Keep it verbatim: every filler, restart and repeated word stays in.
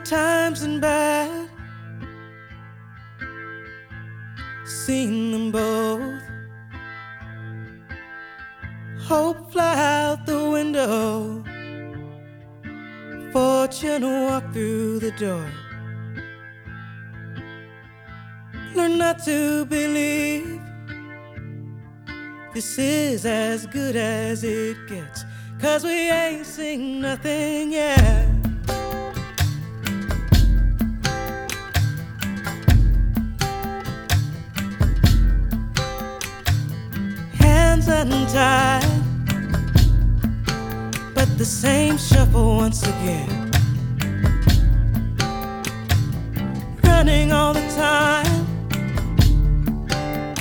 times and bad, seen them both. Hope fly out the window, fortune walk through the door. Learn not to believe this is as good as it gets, 'cause we ain't seen nothing yet. Hands untied, but the same shuffle once again. Running all the time,